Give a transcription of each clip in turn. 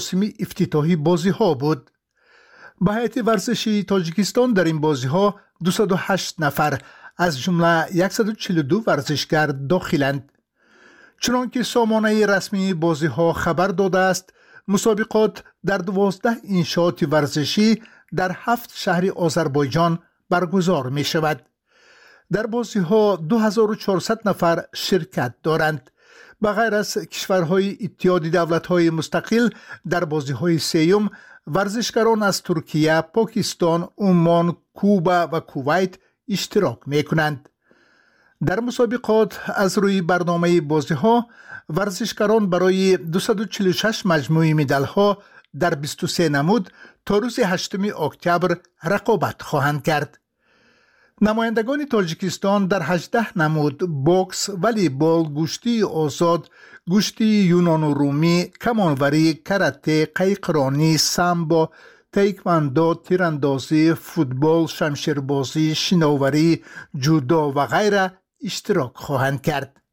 مراسم افتتاحی بازی ها بود. به هیئت ورزشی تاجیکستان در این بازی ها 208 نفر از جمله 142 ورزشگر داخلند. چنانکه سامانه رسمی بازی ها خبر داده است، مسابقات در 12 انشاءات ورزشی در 7 شهر آذربایجان برگزار می شود. در بازی ها 2400 نفر شرکت دارند. به غیر از کشورهای اتحاد دولت‌های مستقل، در بازی های سیوم ورزشکاران از ترکیه، پاکستان، عمان، کوبا و کویت اشتراک می کنند. در مسابقات از روی برنامه بازی ها ورزشکاران برای 246 مجموعه مدال ها در 23 نمود تا روز 8 اکتبر رقابت خواهند کرد. نمایندگان تاجیکستان در 18 نمود بوکس، والیبال، گشتی آزاد، گشتی یونان و رومی، کمانوری، کراته، قایقرانی، سامبو، تایکواندو، تیراندازی، فوتبال، شمشیربازی، شناوری، جودو و غیره اشتراک خواهند کرد.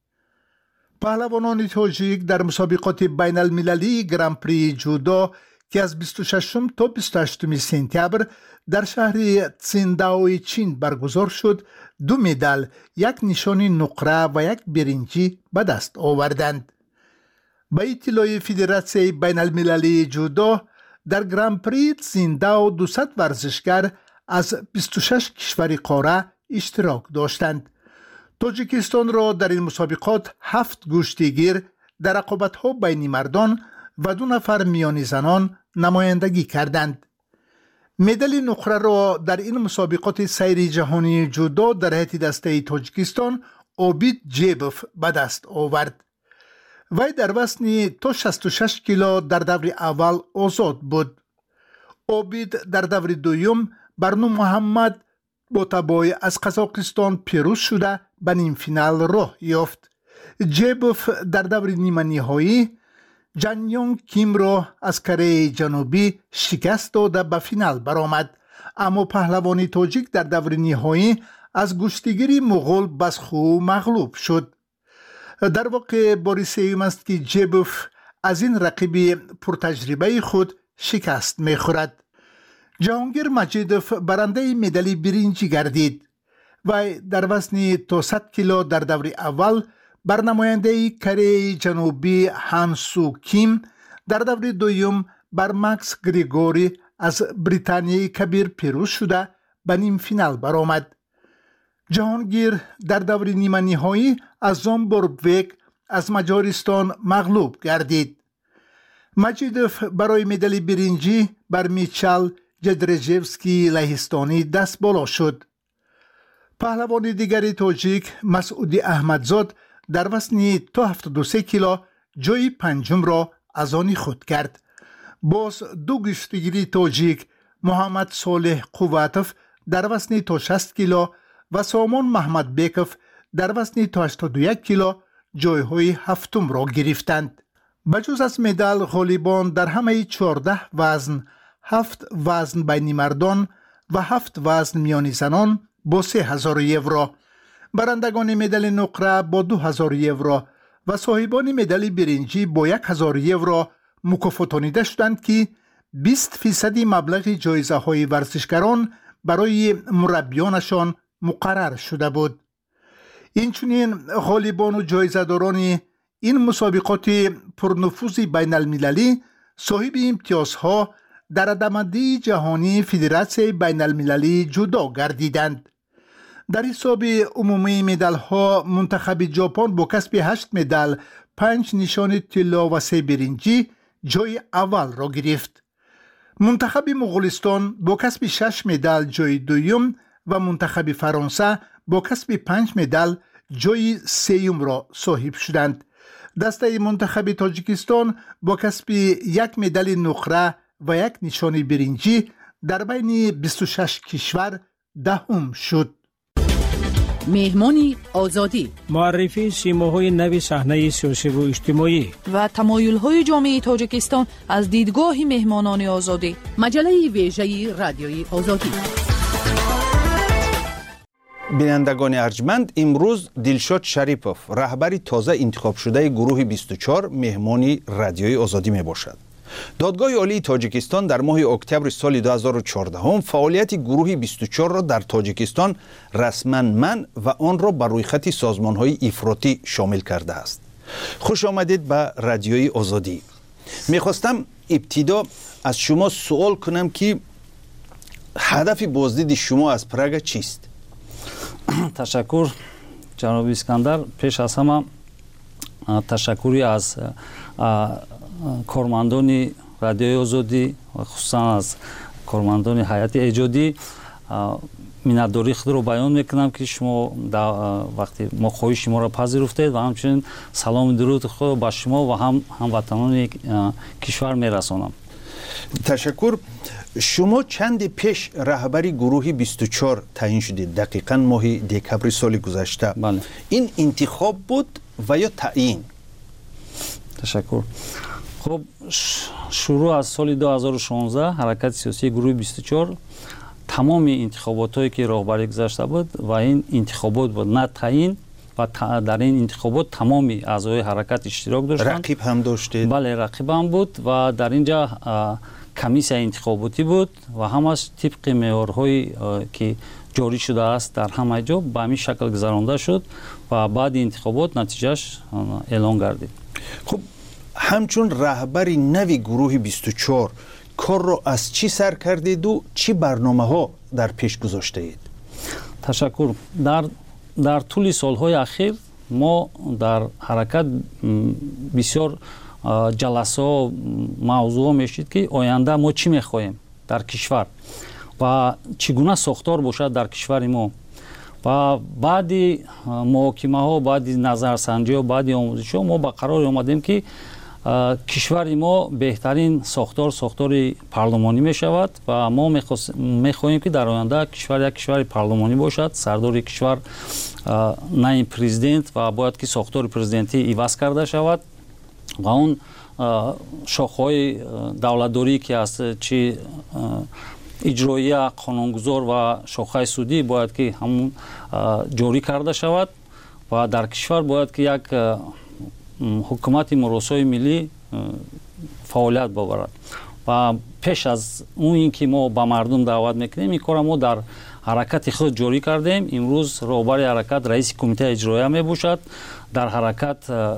پهلوانان تاجیک در مسابقات بین المللی گران پری جودو که از 26 تا 28 سپتامبر در شهر تسینداو چین برگزار شد، 2 مدال، 1 نشان نقره و 1 برنجی به دست آوردند. به اطلاع فدراسیون بین المللی جودو، در گران پری تسینداو 200 ورزشگر از 26 کشور قاره اشتراک داشتند. تاجیکستان را در این مسابقات 7 گشتیگیر در رقابت‌ها بین مردان و 2 نفر میان زنان نمایندگی کردند. مدال نقره را در این مسابقات سیری جهانی جودو در هیئت دسته تاجیکستان اوبید جیبوف به دست آورد. وی در وزن تا 66 کیلو در دور اول آزاد بود. اوبید در دور دوم بر محمد بوتابای از قزاقستان پیروز شده به نیم فینال راه یافت. جیبوف در دور نیمه نهایی جانیونگ کیم را از کره جنوبی شکست داده به فینال برآمد، اما پهلوان تاجیک در دور نهایی از گشتیگیر مغول بسخو مغلوب شد. در واقع بار سوم است که جیبوف از این رقیب پرتجربه خود شکست می‌خورد. جهانگیر مجیدوف برنده مدال برنجی گردید و در وزن تا 100 کیلو در دور اول بر نماینده کره جنوبی هانسو کیم، در دور دوم بر مکس گریگوری از بریتانیای کبیر پیروز شده به نیم فینال برآمد. جهانگیر در دور نیمه نهایی از زامبورگویک از مجارستان مغلوب گردید. مجیدوف برای مدال برنجی بر میچل جدرژیوسکی لهستانی دست بالا شد. پهلوان دیگری تاجیک مسعود احمدزاد در وزن تا 73 کیلو جای پنجم را از آن خود کرد. باز 2 گشتیگیری تاجیک محمد صالح قواتوف در وزن تا 60 کیلو و سامان محمد بیکوف در وزن تا 81 کیلو جایهای هفتم را گرفتند. بجز از مدال، غالیبان در همه 14 وزن، 7 وزن بین مردان و 7 وزن میان زنان با 3000 یورو، برندگان مدال نقره با 2000 یورو و صاحبان مدال برنجی با 1000 یورو مکافاتانیده شدند که 20% مبلغ جایزه های ورزشکاران برای مربیانشان مقرر شده بود. اینچنین غالبان و جایزه‌داران این مسابقات پرنفوذ بین المللی صاحب امتیازها در رده‌بندی جهانی فدراسیون بین المللی جودو گردیدند. در حساب عمومی مدال ها منتخب ژاپن با کسب 8 مدال، 5 نشان طلا و 3 برنجی جای اول را گرفت. منتخب مغولستان با کسب 6 مدال جای دوم و منتخب فرانسه با کسب 5 مدال جای سوم را صاحب شدند. دسته منتخب تاجیکستان با کسب 1 مدال نقره و 1 نشان برنجی در بین 26 کشور دهم شد. مهمانی آزادی، معرفی سیماهای نو صحنه سیاسی و اجتماعی و تمایل‌های جامعه تاجیکستان از دیدگاه مهمانان آزادی. مجله ویژه رادیوی آزادی. بینندگان ارجمند، امروز دلشاد شریپوف رهبر تازه انتخاب شده گروه 24 مهمانی رادیوی آزادی می باشد. دادگاه عالی تاجیکستان در ماه اکتبر سال 2014 فعالیت گروه 24 را در تاجیکستان رسما منع و آن را بر روی خط سازمان‌های افراطی شامل کرده است. خوش آمدید به رادیوی آزادی. میخواستم ابتدا از شما سوال کنم که هدف بازدید شما از پراگ چیست؟ تشکر جناب اسکندر. پیش از همه تشکری از کارمندان رادیوی آزادی و خصوصا از کارمندان هیئت ایجادی منتداری خود رو بیان میکنم که شما وقتی ما خواهش ما را پذیرفتید و همچنین سلام درود خود با شما و هموطنان کشور میرسانم. تشکر. شما چند پیش رهبری گروه 24 تعیین شدید، دقیقاً ماه دکبر سال گذشته. بله. این انتخاب بود و یا تعیین؟ تشکر. خب شروع از سال 2016 حرکت سیاسی گروه 24 تمام انتخاباتی که راهبری گذاشته بود و این انتخابات بود نه تعیین و در این انتخابات تمامی اعضای حرکت اشتراک داشتند. رقیب هم داشتید؟ بله رقیب هم بود و در اینجا کمیسیون انتخاباتی بود و همش طبق معیارهایی که جاری شده است در همه جا به همین شکل گذرانده شد و بعد انتخابات نتیجهش اعلان گردید. خب همچون رهبری نوی گروه 24 کار را از چی سر کردید و چی برنامه ها در پیش گذاشته اید؟ تشکر. در طول سالهای اخیر ما در حرکت بسیار جلسه ها موضوع میشید که آینده ما چی میخواهیم در کشور و چگونه ساختار باشد در کشور ما و بعد محاکمه ها، بعد نظرسنجی ها، بعد آموزش ها ما به قرار آمدیم که کشور ما بهترین ساختار پارلمانی می شود و ما میخواهیم که در آینده کشور یک کشور پارلمانی باشد. سردار کشور نه پرزیدنت و باید که ساختار پرزیدنتی عوض کرده شود و اون شاخه‌های دولتداری که است چی اجرایی، قانونگذار و شاخه سودی باید که همون جاری کرده شود و در کشور باید که یک حکومت مراسای ملی فعالیت ببرد و پیش از اون اینکه ما با مردم دعوت میکنیم این کار ما در حرکت خود جاری کردیم. امروز رهبر حرکت رئیس کمیته اجرایی می باشد. در حرکت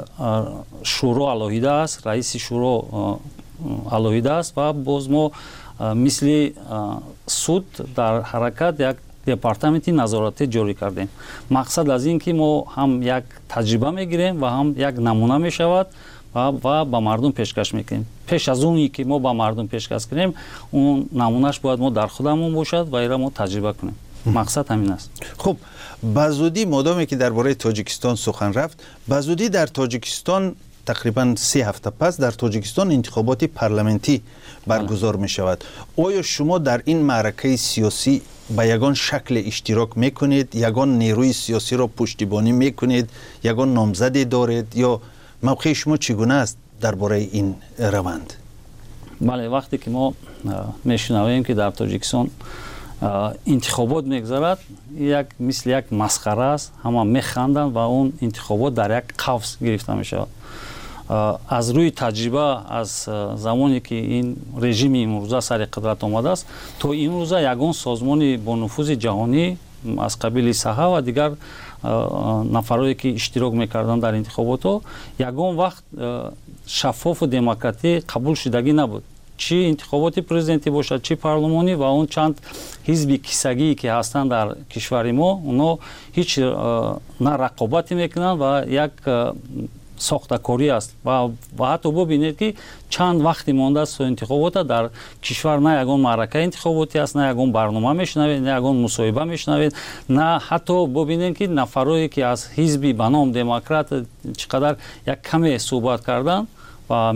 شورا علاهیده است، رئیس شورا علاهیده است و باز ما مثل سود در حرکت یک دپارتمنتی نظارتی جاری کردیم. مقصد از این که ما هم یک تجربه میگیریم و هم یک نمونه میشود و با مردم پیشکش میکنیم. پیش از اونی که ما با مردم پیشکش کنیم اون نمونهش باید ما در خودمون باشد و ایرا ما تجربه کنیم. مقصد همین است. خب بزودی مادامی که درباره تاجیکستان سخن رفت، بزودی در تاجیکستان تقریبا 3 هفته پس در تاجیکستان انتخابات پارلمانتی برگزار می شود. آیا شما در این معرکه سیاسی با یگان شکل اشتراک میکنید، یگان نیروی سیاسی را پشتیبانی میکنید، یگان نامزدی دارید یا موقع شما چگونه است درباره این روند؟ بله، وقتی که ما میشنویم که در تاجیکستان انتخابات میگذرد مثل یک مسخره است، همه میخندند و اون انتخابات در یک قفس گرفته میشود. از روی تجربه از زمانی که این رژیم امروزه سر قدرت آمده است تا امروزه یگان سازمان با نفوذ جهانی از قبیل صحه و دیگر نفرایی که اشتراک میکردن در انتخابات ها یگان وقت شفاف و دموکراتی قبول شدگی نبود. چی انتخابات پرزیدنتی باشد چی پارلمانی و اون چند حزب کیسگی که هستند در کشور ما اونا هیچ نه رقابتی میکنن و یک ساختکاری است و حتی ببینید که چند وقتی مانده است انتخابات در کشور نه یگان معرکه انتخاباتی است، نه یگان برنامه میشنوید، نه یگان مصاحبه میشنوید، نه حتی ببینید که نفرایی که از حزبی به نام دموکرات چقدر یک کمی صحبت کردن و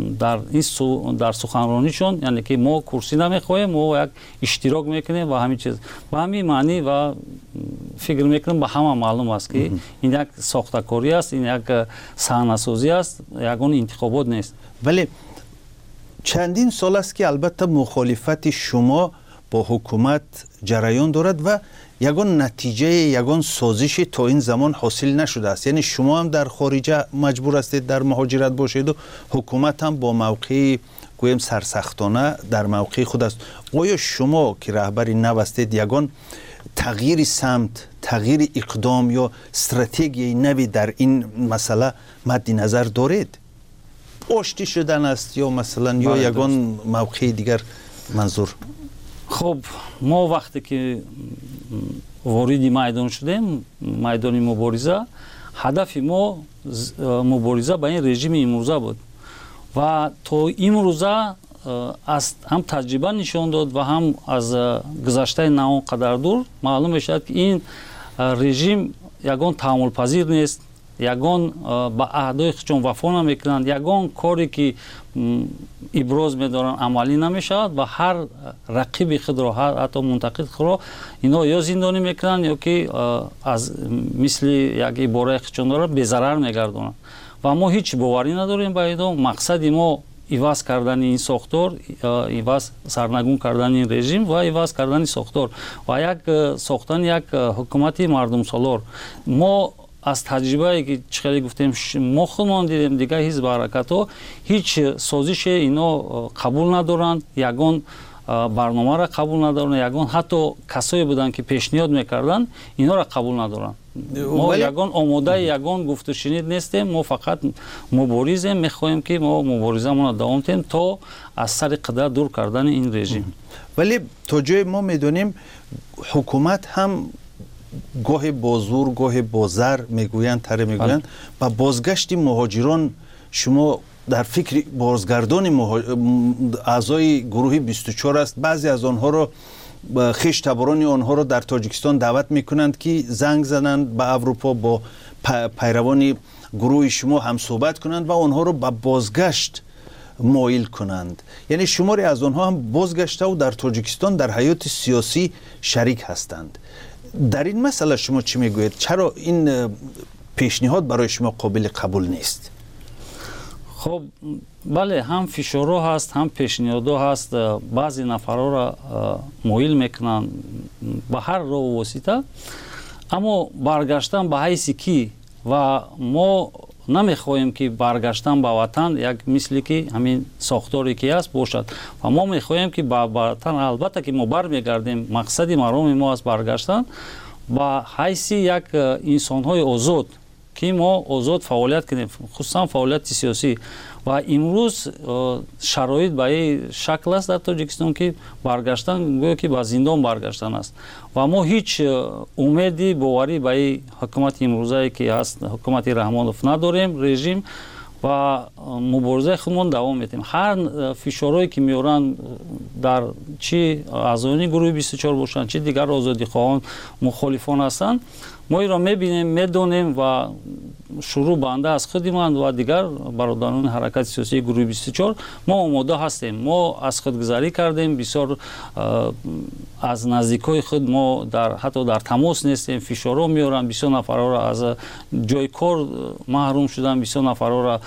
در سخنرانیشون یعنی که ما کرسی نمیخواهیم، ما یک اشتراک میکنیم و همین چیز با همین معنی و فکر میکنم به همه معلوم است که این یک ساختکاری است، این یک صحنه‌سازی است، یگان انتخابات نیست. ولی چندین سال است که البته مخالفت شما با حکومت جریان دارد و یگان نتیجه یگان سازش تا این زمان حاصل نشده است. یعنی شما هم در خارج مجبور هستید در مهاجرت باشید و حکومت هم با موقع گویم سرسختانه در موقع خود است. آیا شما که رهبری نو هستید یگان تغییر سمت، تغییر اقدام یا استراتژی نوی در این مسئله مد نظر دارید؟ آشتی شدن است یا مثلا یا یگان موقع دیگر منظور؟ خب ما وقتی که وارد میدان شدیم، میدان مبارزه، هدف ما مبارزه با این رژیم امروزه بود و تا امروزه از هم تجربه نشان داد و هم از گذشته نه قدر دور معلوم میشد که این رژیم یگان تحمل پذیر نیست، یگان با عهدهای خودشون وفا نمیکنند، یگان کاری که ابراز میدارن عملی نمیشود و هر رقیب خود را، هر حتی منتقد خود را اینا یا زندانی میکنند یا که از مثل یک عباره خودشون دارن به ضرر میگردونند و ما هیچ باوری نداریم با اینا. مقصد ما ایواز کردن این ساختار، ایواز سرنگون کردن این رژیم و ایواز کردن ساختار و یک ساختن یک حکومت مردم سالار. ما از تجربه که چخیلی گفتیم ما خودمان دیدیم دیگه حزب حرکت ها هیچ سازش اینا قبول ندارند، یگان برنامه را قبول ندارند، یگان حتی کسایی بودن که پیشنهاد میکردن اینا را قبول ندارند. ما یگان آماده یگان گفت و شنید نیستیم، ما فقط مبارزیم، میخواهیم که ما مبارزمون را دوام دهیم تا از سر قدرت دور کردن این رژیم. ولی تا جای ما میدونیم حکومت هم گاهی با زور گاهی با زر میگویند تره میگویند با بازگشت مهاجران شما در فکر بازگردان اعضای گروه 24 است. بعضی از آنها را خویش تبران آنها را در تاجیکستان دعوت میکنند که زنگ زنند به اروپا، با پیروان گروه شما هم صحبت کنند و آنها را به بازگشت مایل کنند. یعنی شماری از آنها هم بازگشته و در تاجیکستان در حیات سیاسی شریک هستند. در این مسئله شما چی میگویید؟ چرا این پیشنهاد برای شما قابل قبول نیست؟ خب بله، هم فشارها هست هم پیشنهادها هست. بعضی نفرها را مایل میکنن به هر راه و واسطه، اما برگشتن به حیث کی و ما نمیخواهیم که برگشتن به وطن یک مثلی که همین ساختاری که است باشد و ما میخواهیم که به وطن البته که ما برمیگردیم، مقصد مرام ما است برگشتن به حیث یک انسان‌های آزاد که ما آزاد فعالیت کنیم، خصوصا فعالیت سیاسی. و امروز شرایط به این شکل است در تاجیکستان که برگشتن گویا که به زندان برگشتن است و ما هیچ امیدی باوری به این حکومت امروزی که هست حکومت رحمانوف نداریم رژیم و مبارزه خودمون دوام میدیم. هر فشارهایی که میارن در چی اعضایان گروه 24 باشن چی دیگر آزادی خواهان مخالفان هستند، ما این را میبینیم، میدونیم و شروع بنده از خودمان و دیگر برادران حرکت سیاسی گروه 24 ما آماده هستیم. ما از خودگذری کردیم، بسیار از نزدیکای خود ما حتی در تماس نیستیم، فشارها میارن، بسیار نفرها را از جای کار محروم شدن، بسیار نفرها را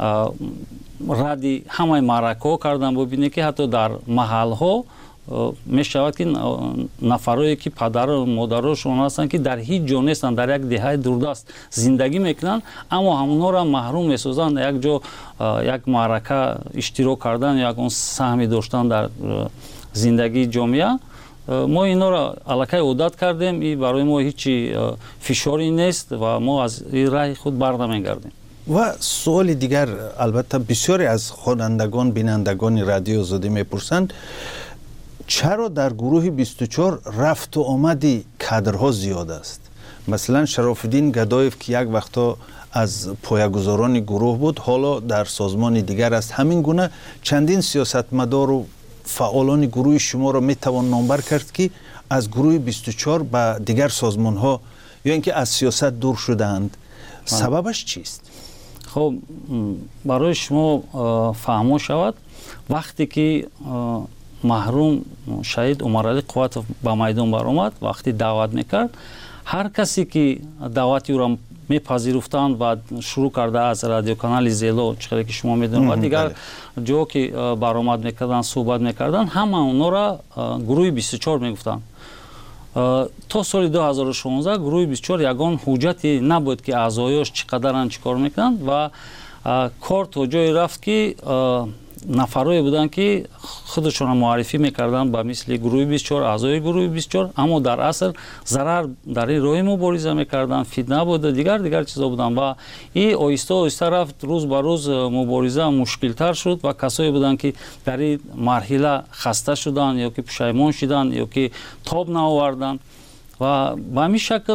ردی همه معرکه ها کردن. ببینید که حتی در محل ها می شود که نفرایی که پدر و مادرشون هستند که در هیچ جا نیستند، در یک دهه دوردست زندگی میکنند، اما همونها را محروم میسازند یک جا یک معرکه اشتراک کردن یا یک سهمی داشتن در زندگی جامعه. ما اینا را الکی عادت کردیم، این برای ما هیچ فشاری نیست و ما از این راه خود برنمیگردیم. و سوال دیگر، البته بسیاری از خوانندگان بینندگان رادیو آزادی میپرسند چرا در گروه 24 رفت و آمدی کادرها زیاد است؟ مثلا شرافالدین گدایف که یک وقتا از پایه‌گذاران گروه بود حالا در سازمان دیگر است. همین گونه چندین سیاستمدار و فعالان گروه شما را میتوان نامبر کرد که از گروه 24 به دیگر سازمان ها یا اینکه از سیاست دور شدند. سببش چیست؟ خب برای شما فهمو شود وقتی که محروم شهید عمرعلی قواتов به میدان برآمد، وقتی دعوت میکرد هر کسی که دعوتی او را میپذیرفتند و شروع کرده از رادیو کانال زیلو چقدر که شما میدونید و دیگر جا که برآمد میکردن صحبت میکردن همه اونا را گروه 24 میگفتند. تا سال 2016 گروه 24 یگان حجتی نبود که اعضایش چقدرن چیکار میکنند و کار تا جای رفت که нафарое буданд ки худашонро муаррифӣ мекарданд ба мисли гурӯҳи 24 аъзои гурӯҳи 24, аммо дар асл зарар дар ин роҳи мубориза мекарданд, фитна буд, дигар чизо буданд ва ин оҳиста оҳиста рафт, рӯз ба рӯз мубориза мушкилтар шуд ва касое буданд ки дар ин марҳила хаста шуданд ё ки пушаймон шуданд ё ки тоб наоварданд ва ба ҳамин шакл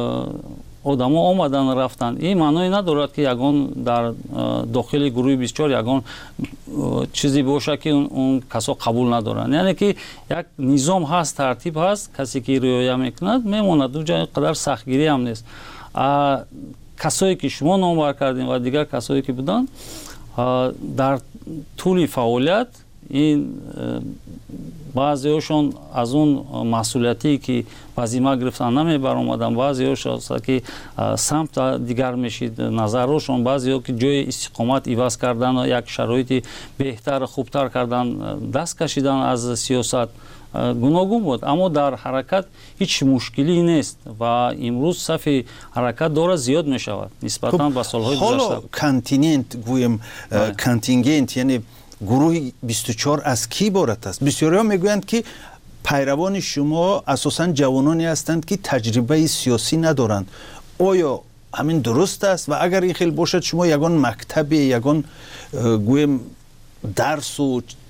одамо омадан рафтанд. Ин маъное надорад ки ягон дар дохили гурӯҳи 24 ягон чизе бошад ки он касо қабул надоранд. Яъне ки як низом ҳаст, тартиб ҳаст, касе ки риоя мекунад мемонад, ду ҷо қадар сахтгирӣ ҳам нест. Касое ки шумо номбар кардем ва дигар касое ки буданд дар тӯли фаъолият ин баъзеҳошон аз он масъулиятие ки вазима гирифтан намебаромаданд, баъзеҳошон ки самта дигар мешид назарҳошон, баъзеҳо ки ҷои истиқомат иваз кардан, як шароити беҳтар хубтар кардан, даст кашидан аз сиёсат гуногун буд, аммо дар ҳаракат ҳеҷ мушкилӣ нест ва имрӯз сафи ҳаракат дора зиёд мешавад нисбатан ба солҳои гузашта. ҳоло континент гӯем контингент, яъне гурӯҳи 24 аз ки иборат аст? бисёриҳо мегӯянд ки пайравони шумо асосан ҷавононе ҳастанд ки таҷрибаи сиёсӣ надоранд. оё ҳамин дуруст аст? ва агар ин хел бошад, шумо ягон мактабе, ягон гӯем дарсу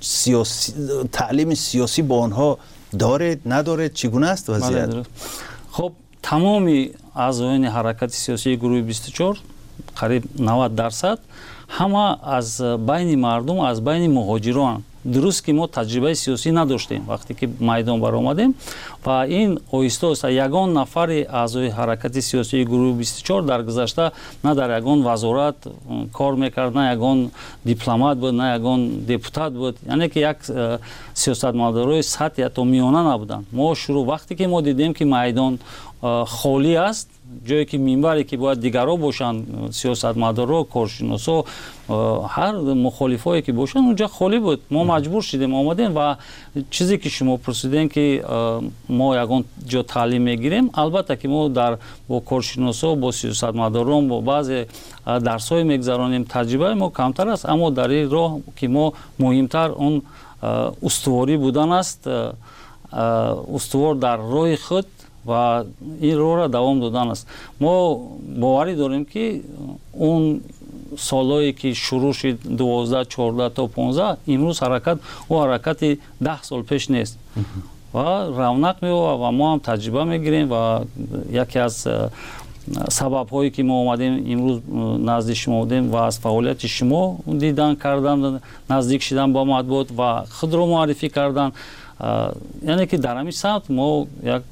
таълими сиёсӣ бо онҳо доред, надоред? чӣ гуна аст вазъият? хоб тамоми аъзоёни ҳаракати сиёсии гурӯҳи 24 қариб 90% ҳама аз байни мардум, аз байни муҳоҷирон. Дуруст ки мо таҷрибаи сиёсӣ надоштем вақте ки майдон баромадем ва ин оҳиста оҳиста ягон нафари аъзои ҳаракати сиёсии гурӯҳи 24 дар гузашта на дар ягон вазорат кор мекард, на ягон дипломат буд, на ягон депутат буд, яъне ки як сиёсатмадорои сатҳи ҳатто миёна набуданд. Мо шурӯъ вақте ки мо дидем ки майдон холӣ аст, ҷое ки минбаре ки бояд дигаро бошанд, сиёсатмадоро, коршиносо, ҳар мухолифое ки бошанд, унҷа холӣ буд. Мо маҷбур шудем омадем ва чизе ки шумо пурсидем ки мо ягон ҷо таълим мегирем, албатта ки мо бо коршиносо, бо сиёсатмадорон, бо баъзе дарсҳое мегзаронем, таҷрибаи мо камтар аст, аммо дар ин роҳ ки мо муҳимтар он устуворӣ будан аст, устувор дар роҳи худ ва ин роҳро давом додан аст. Мо боварӣ дорем ки он солҳое ки шурӯъ шуд 12, 14 то 15, имрӯз ҳаракат ӯ ҳаракати 10 сол пеш нест ва равнақ меёбад ва мо ҳам таҷриба мегирем ва яке аз сабабҳое ки мо омадем имрӯз назди шумо будем ва аз фаъолияти шумо дидан кардан, наздик шудан ба матбуот ва худро муаррифӣ кардан, яъне ки дар ҳамин самт мо як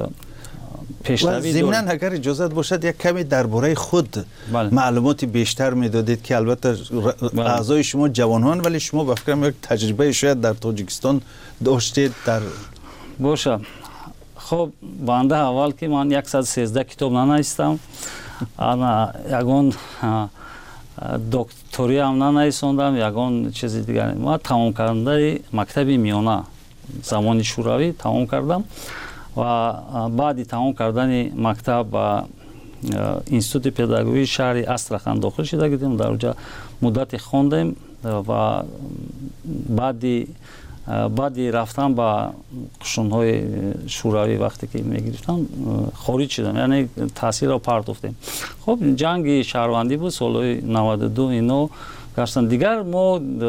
пешравӣ дорем. зимнан агар иҷозат бошад, як каме дар бораи худ маълумоти бештар медодед ки албатта аъзои шумо ҷавонҳоанд, вале шумо ба фикрам як таҷрибаи шояд дар Тоҷикистон доштед. боша, хоб банда аввал ки ман 113 китоб нанавистам, ана ягон докториам нанависондам, ягон чизи дигар. Ман тамомкарандаи мактаби миёна замони шӯравӣ тамом кардам ва баъди тамом кардани мактаб ба институти педагогии шаҳри Астрахан дохил шуда будем, дар онҷа муддате хондем ва баъди рафтан ба қушунҳои шӯравӣ вақте ки мегирифтам хориҷ шудам, яъне таъсирро партофтем. хоб ҷанги шаҳрвандӣ буд, солҳои 92 ино гаштан. Дигар мо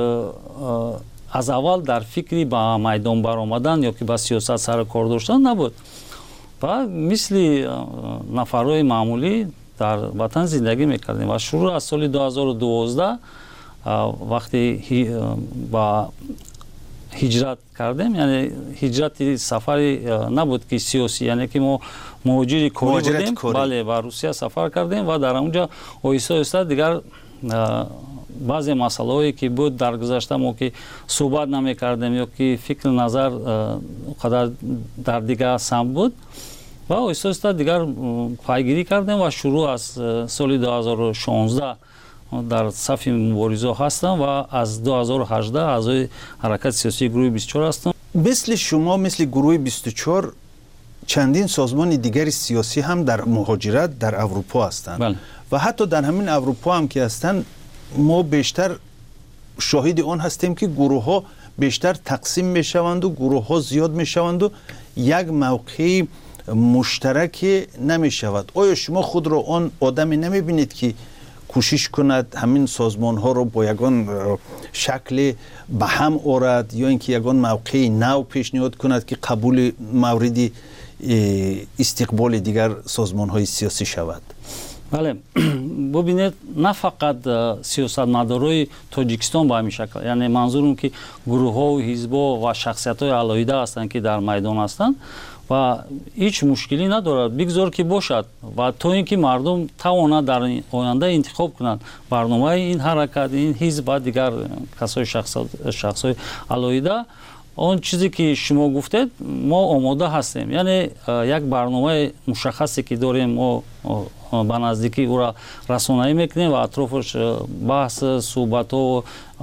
аз аввал дар фикри ба майдон баромадан ё ки ба сиёсат сару кор доштан набуд. ва мисли нафарҳои маъмулӣ дар ватан зиндагӣ мекардем ва шурӯъ аз соли 2012 вақте ба ҳиҷрат кардем, яъне ҳиҷрати сафари набуд ки сиёсӣ, яъне ки мо муҳоҷири корӣ будем, бале, ба Русия сафар кардем ва дар онҷа оҳиста оҳиста дигар баъзе масъалаҳое ки буд дар гузашта мо ки суҳбат намекардем ё ки фикру назар қадар дар дигар самт буд ва оҳиста оҳиста дигар пайгирӣ кардем ва шурӯъ аз соли 2016 дар сафи муборизаҳо ҳастам ва аз 2018 аъзои ҳаракати сиёсии гурӯҳи 24 ҳастам. мисли шумо, мисли гурӯҳи 24 чандин созмони дигари сиёсӣ ҳам дар муҳоҷират дар Аврупо ҳастанд ва ҳатто дар ҳамин Аврупо ҳам ки ҳастанд, мо бештар شاهد آن هستیم که گروه ها بیشتر تقسیم می شوند و گروه ها زیاد می شوند و یک موقع مشترک نمی شود. آیا شما خود را آن آدمی نمی بینید که کوشش کند همین سازمان ها رو با یگان شکل به هم آورد یا اینکه یگان موقع نو پیشنهاد کند که قبول مورد استقبال دیگر سازمان های سیاسی شود؟ بله، ببینید نه فقط سیاستمدارای تاجیکستان به همین شکل، یعنی منظورم که گروه ها و حزب ها و شخصیت های علاهیده هستند که در میدان هستند و هیچ مشکلی ندارد، بگذار که باشد و تا اینکه مردم توانند در آینده انتخاب کنند برنامه این حرکت، این حزب و دیگر کسای شخصای علاهیده. اون چیزی که شما گفتید ما آماده هستیم، یعنی یک برنامه مشخصی که داریم ما به نزدیکی او را رسانه‌ای میکنیم و اطرافش بحث صحبت و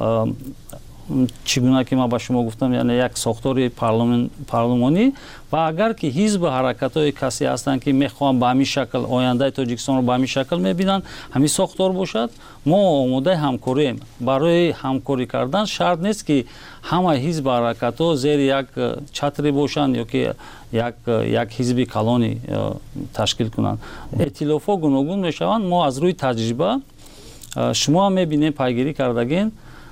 چگونه که ما به شما گفتم، یعنی یک ساختار پارلمانی و اگر که حزب حرکت های کسی هستند که میخوان به همین شکل آینده تاجیکستان رو به همین شکل میبینن همین ساختار باشد، ما آماده همکاریم. برای همکاری کردن شرط نیست که همه حزب حرکت ها زیر یک چتری باشند یا که یک حزب کلانی تشکیل کنند. ائتلاف ها گوناگون میشوند. ما از روی تجربه شما میبینیم پیگیری کردگین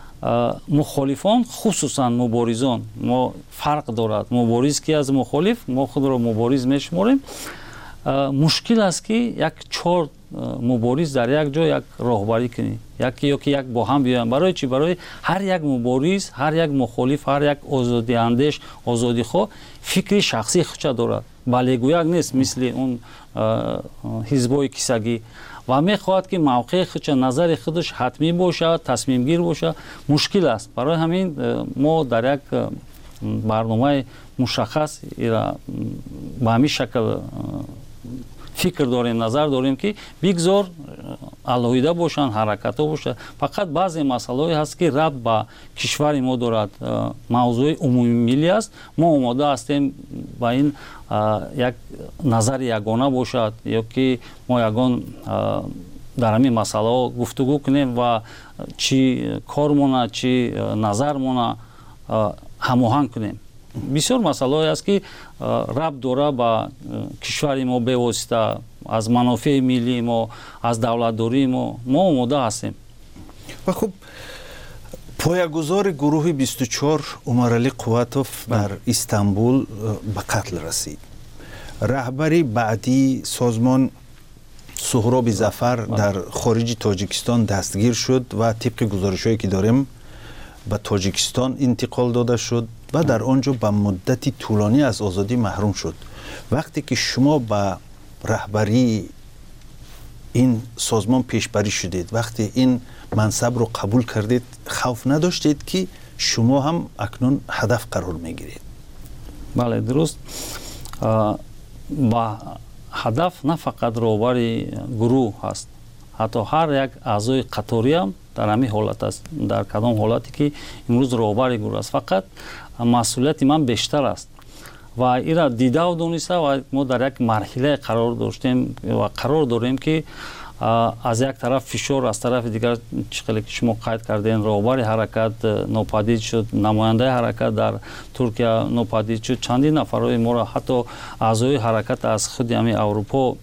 مخالفان خصوصا مبارزان ما فرق دارد. مبارز که از مخالف ما خود را مبارز میشماریم. مشکل است که یک 4 مبارز در یک جا یک راهبری کنی یا که یک با هم بیاین. برای چی؟ برای هر یک مبارز، هر یک مخالف، هر یک آزادی اندیش، آزادی خواه فکر شخصی خودش دارد، بلگویک نیست مثل اون حزبای کیسگی و میخواهد که موقع خودش، نظر خودش حتمی باشه، تصمیم گیر باشه. مشکل است. برای همین ما در یک برنامه مشخص به همین شکل فکر داریم، نظر داریم که بگذار علاهیده باشن، حرکت ها باشه. فقط بعضی مسائل هست که ربط به کشور ما دارد، موضوع عمومی ملی است. ما آماده هستیم با این یک نظر یگانه باشد یا که ما یگان در همین مسئله ها گفتگو کنیم و چی کارمونه چی نظرمونه هماهنگ کنیم. بسیار مسئله است که ربط داره با کشور ما به واسطه از منافع ملی ما، از دولتداری ما آماده هستیم. و خب پایه‌گذار گروه 24 عمرعلی قوتوف در استانبول به قتل رسید. رهبری بعدی سازمان سهراب ظفر در خارج تاجیکستان دستگیر شد و طبق گزارش‌هایی که داریم به تاجیکستان انتقال داده شد و در آنجا به مدتی طولانی از آزادی محروم شد. وقتی که شما به رهبری این سازمان پیشبری شدید، وقتی این منصب رو قبول کردید، خوف نداشتید که شما هم اکنون هدف قرار میگیرید؟ بله درست. با هدف نه فقط رهبری گروه هست، حتی هر یک اعضای قطاری هم در همین حالت است. در کدام حالتی که امروز رهبری گروه است، فقط مسئولیت من بیشتر است و این را دیده و دونسته و ما در یک مرحله قرار داشتیم و قرار داریم که از یک طرف فشار، از طرف دیگر چقدر که شما قید کردین رهبر حرکت ناپدید شد، نماینده حرکت در ترکیه ناپدید شد، چندین نفرای ما را حتی اعضای حرکت از خود همین اروپا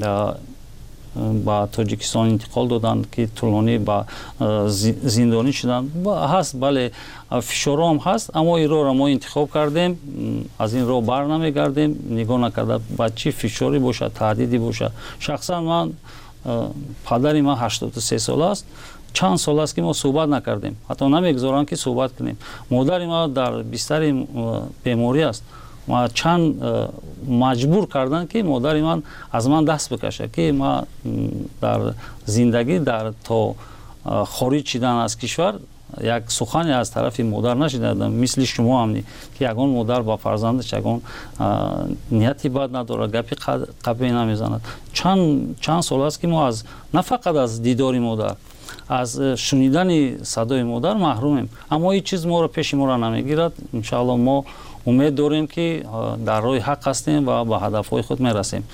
با تاجیکستان انتقال دادند که طولانی با زندانی شدند. هست بله فشار هم هست، اما این را ما انتخاب کردیم، از این راه بر نمیگردیم، نگاه نکرده با چی فشاری باشه، تهدیدی باشه. شخصا من پدری من 83 سال است، چند سال است که ما صحبت نکردیم، حتی نمیگذارن که صحبت کنیم. مادر ما در بستر بیماری است، ما چند مجبور کردن که مادر من از من دست بکشه که ما در زندگی در تا خارج شدن از کشور یک سخنی از طرف مادر نشیدم، مثل شما همین که یگان مادر با فرزندش یگان نیتی بد نداره، گپی قبی نمیزند. چند سال است که ما از نه فقط از دیدار مادر، از شنیدن صدای مادر محرومیم، اما این چیز ما را پیش ما را نمیگیرد. ان شاء الله ما امید داریم که در راه حق هستیم و به هدفهای خود میرسیم.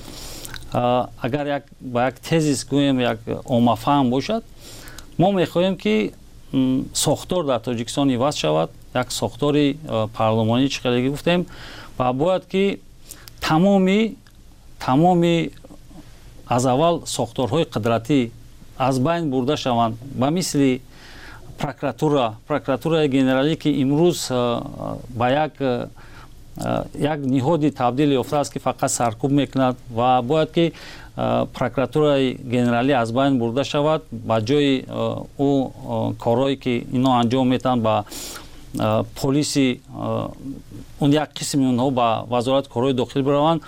اگر با یک تزیس گویم یک عامه فهم باشد، ما میخواهیم که сохтор дар Тоҷикистон иваз шавад, як сохтори парлумонӣ чӣ хеле гуфтем ва бояд ки тамоми аз аввал сохторҳои қудратӣ аз байн бурда шаванд ба мисли прокуратураи генералӣ ки имрӯз ба як ниҳоди табдил ёфтааст ки фақат саркӯб мекунад ва бояд ки прокуратураи генералӣ аз байн бурда шавад ба ҷои ӯ корҳое ки ино анҷом метиҳанд ба полиси он як қисми онҳо ба вазорати корҳои дохилӣ бираванд,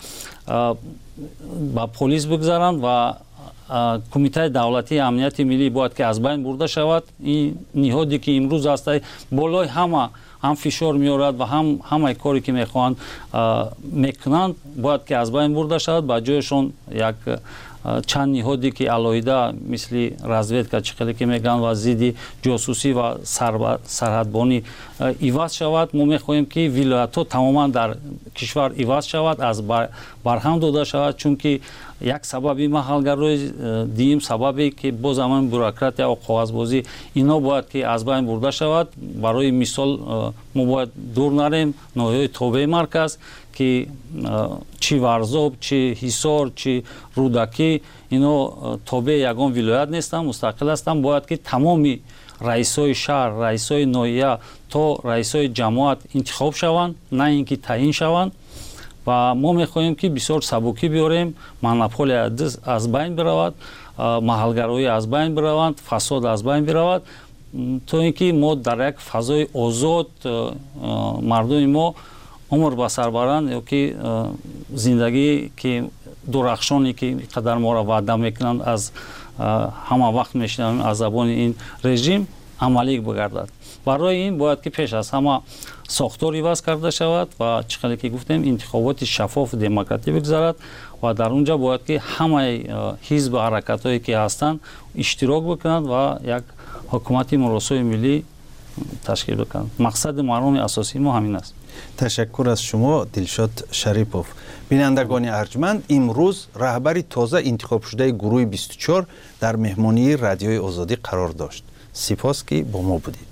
ба полис бигзаранд ва кумитаи давлатии амнияти миллӣ бояд ки аз байн бурда шавад. ин ниҳоде ки имрӯз ҳаста болои ҳам фишор меорад ва ҳамаи коре ки мехоҳанд мекунанд бояд ки аз байн бурда шавад. ба ҷояшон як чанд ниҳоде ки алоҳида мисли разведка чӣ хеле ки мегӯянд ва зидди ҷосусӣ ва сарҳадбонӣ иваз шавад. мо мехоҳем ки вилоятҳо тамоман дар кишвар иваз шавад, аз барҳам дода шавад, чунки як сабаби маҳалгароӣ, дуюм сабабе ки боз ҳаман бюрократия ва коғазбозӣ ино бояд ки аз байн бурда шавад. барои мисол мо бояд дур нарем ноҳияи тобеи марказ ки чи варзоб, чи ҳисор, чи рӯдакӣ ино тобеи ягон вилоят нестанд, мустақил ҳастанд. бояд ки тамоми раисои шаҳр, раисои ноҳия то раисои ҷамоат интихоб шаванд, на ин ки таъин шаванд. ва мо мехоҳем ки бисёр сабукӣ биёрем, монополия аз байн биравад, маҳалгароӣ аз байн биравад, фасод аз байн биравад, то ин ки мо дар як фазои озод мардуми мо умр ба сар баранд, ёки зиндагӣ ки дурахшоне ки қадар моро ваъда мекунанд аз ҳама вақт мешунавем аз забони ин режим амалӣ бигардад. барои ин бояд ки пеш аз ҳама сохтор иваз карда шавад ва чӣ хеле ки гуфтем интихоботи шаффофу демократӣ бигзарад ва дар он ҷо бояд ки ҳамаи ҳизбу ҳаракатҳое ки ҳастанд иштирок бикунанд ва як ҳукумати муросои миллӣ ташкил бикунанд. мақсади марҳуми асосии мо ҳамин аст. ташаккур аз шумо Дилшод Шарипов. бинандагони арҷманд, имрӯз раҳбари тоза интихобшудаи гурӯҳи 24 дар меҳмонии радиои озодӣ қарор дошт. сипос ки бо мо будед.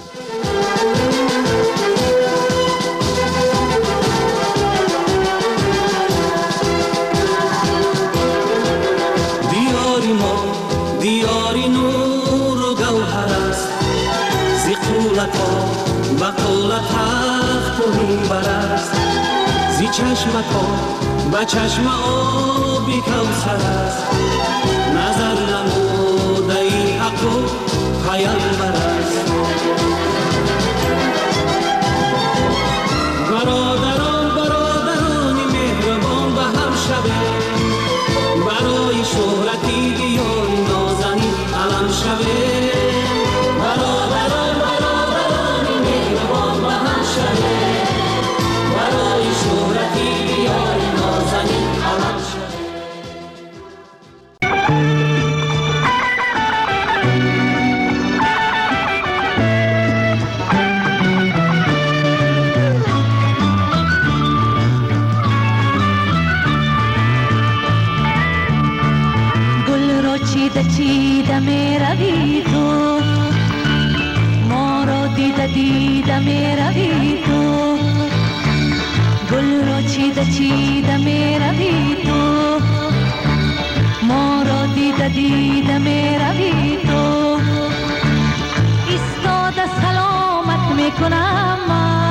دیاری نور و گوهر است زی قولتا بقولت تخت و منبر است زی چشمتا به چشم آبی کوثر است نظر نموده ای حق و پیامبر است برادران مهربان به هم شوه برای شهرتی بیاری نازنین علم شوه برادران مهربان به هم شوه برای شهرتی بیاری نازنین علم شوه. چیده می روی تو ما را دیده می روی تو گل را چیده می روی تو ما را دیده می روی تو ایستاده سلامت می کنم